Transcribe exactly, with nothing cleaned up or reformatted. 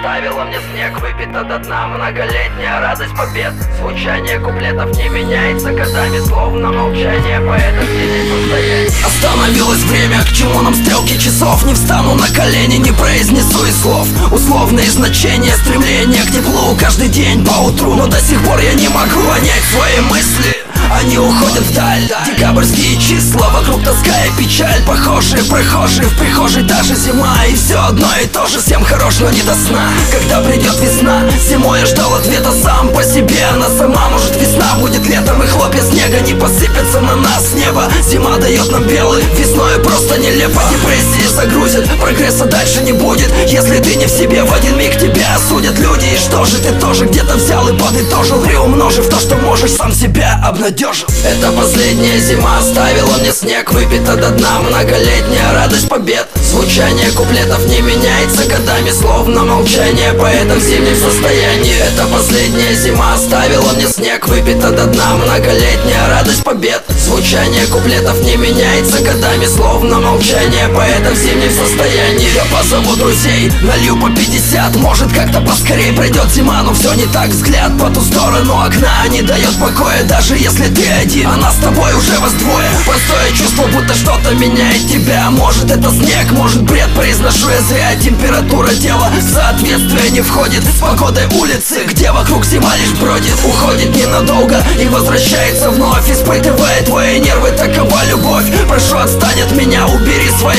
оставила мне снег, выпита до дна многолетняя радость побед. Звучание куплетов не меняется годами, словно молчание поэта в тени состояния. Остановилось время, к чему нам стрелки часов? Не встану на колени, не произнесу и слов. Условные значения, стремление к теплу каждый день по утру. Но до сих пор я не могу понять свои мысли, они уходят вдаль. Декабрьские числа, вокруг тоска и печаль. Похожие прохожие, в прихожей даже зима. И все одно и то же, всем хорош, но не до сна. Когда придет весна, зимой я ждал ответа сам по себе. Она сама, может весна будет летом, и хлопья снега не посыпятся на нас с неба. Зима дает нам белый, весной просто нелепо. Депрессии загрузят, прогресса дальше не будет, если ты не в себе. В один миг тебя осудят люди. И что же, ты тоже где-то взял и подытожил, приумножив то, что можешь, сам себя обнадежил. Это последняя зима оставила мне снег, выпита до дна многолетняя радость побед. Звучание куплетов не меняется годами, словно молчание поэта в зимнем состоянии. Это последняя зима оставила мне снег, выпита до дна многолетняя радость побед. Звучание куплетов не меняется годами, словно молчание поэта в зимнем состоянии. Я позову друзей, налью по пятьдесят, может как-то поскорее пройдет зима. Но все не так, взгляд по ту сторону окна не дает покоя. Даже если ты один, а нас с тобой уже вас двое. Простое чувство, будто что-то меняет тебя. Может это снег, может бред, произношу я зря. Температура тела в соответствие не входит с погодой улицы, где вокруг зима лишь бродит. Уходит ненадолго и возвращается вновь, испытывая твои нервы, такова любовь. Прошу, отстань от меня, убери свои